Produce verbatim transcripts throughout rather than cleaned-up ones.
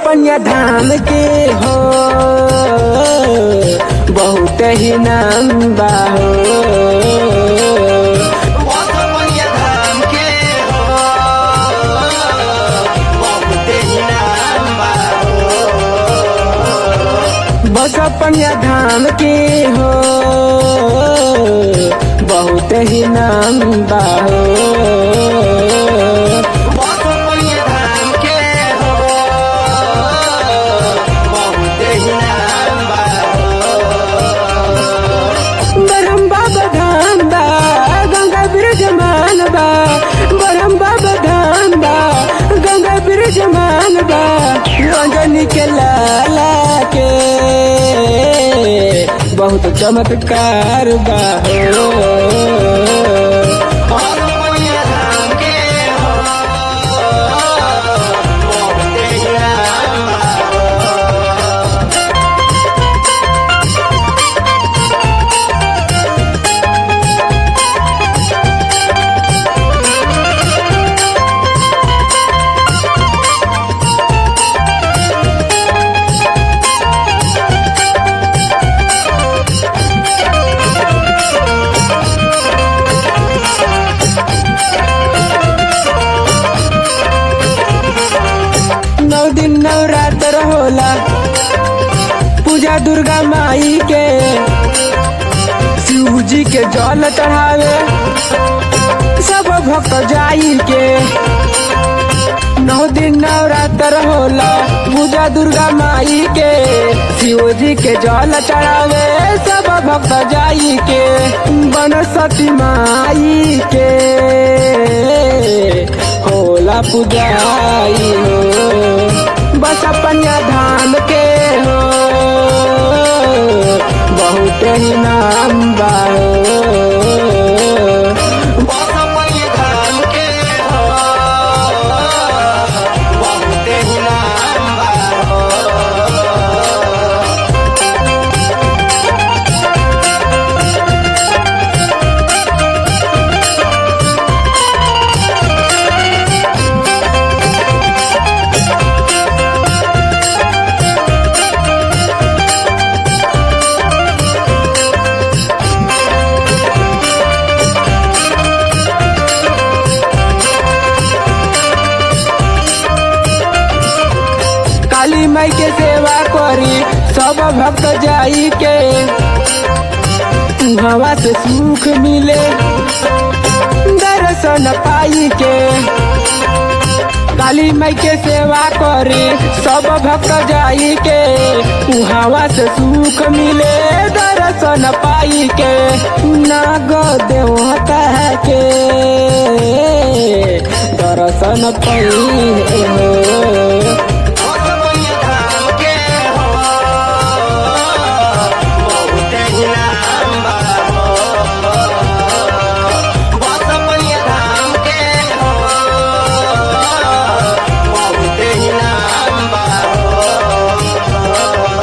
बसपनिया धाम के हो बहुत ही नाम बा हो। बसपनिया धाम के हो बहुत ही नाम बा हो। बसपनिया धाम के हो बहुत ही नाम बा हो। बसपनिया धाम के हो बहुत ही नाम बा हो। बरम बाबा धाम बा गंगा बिरजमान बा। बरम बाबा धाम बा गंगा बिरजमान बा। रंजनी के लाला के बहुत चमत्कार बा हो। बसपनिया धाम के हो बहुत ही नाम बा हो। नौ दिन नवरात्र होला पूजा दुर्गा माई के। शिव जी के जल चढ़ावे सब भक्त जाई के। नौ दिन नवरात्र होला पूजा दुर्गा माई के। शिव जी के जल चढ़ावे सब भक्त जाई के। बनस्पति माई के होला पूजाई हो। बसपनिया धाम के हो बहुत ही नाम बा हो। बसपनिया धाम के हो बहुत ही नाम बा हो। काली माई के सेवा करी सब भक्त जाई के। हवा से सुख मिले दर्शन पाई के। काली माई के सेवा करी सब भक्त जाई के। हवा से सुख मिले दर्शन पाई के। नाग देवता के दर्शन पाई हो। बसपनिया धाम के हो बहुत ही नाम बा हो। बसपनिया धाम के हो बहुत ही नाम बा हो।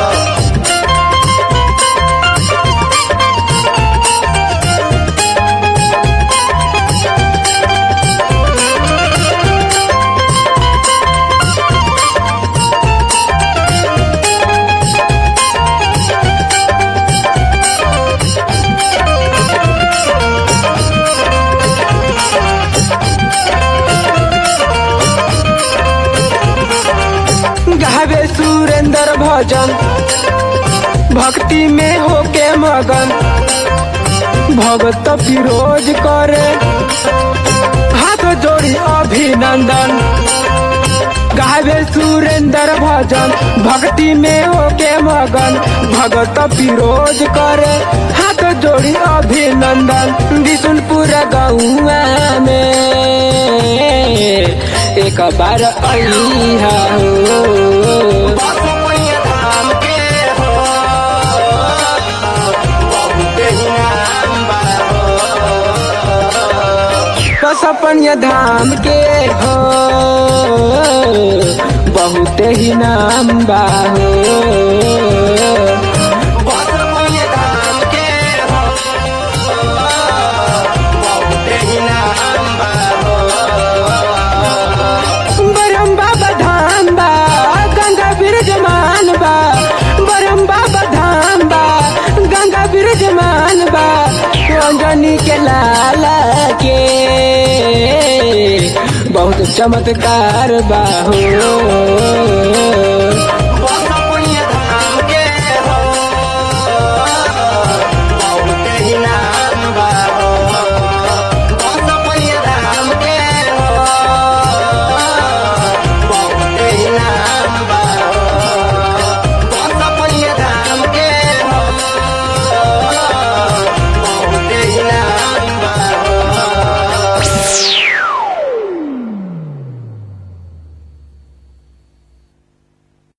गावे सुरेंद्र भजन भक्ति में होके मगन। भगत फिरोज करे हाथ जोड़ी अभिनंदन। गावे सुरेंद्र भजन भक्ति में होके मगन। भगत फिरोज करे हाथ जोड़ी अभिनंदन। बिशुनपुर गौआ में एक बार अइहा हो। बसपनिया धाम के हो बहुत ही नाम बा हो। बसपनिया धाम के हो बहुत ही नाम बा हो। हमनी के लाला के बहुत चमत्कार बाहो।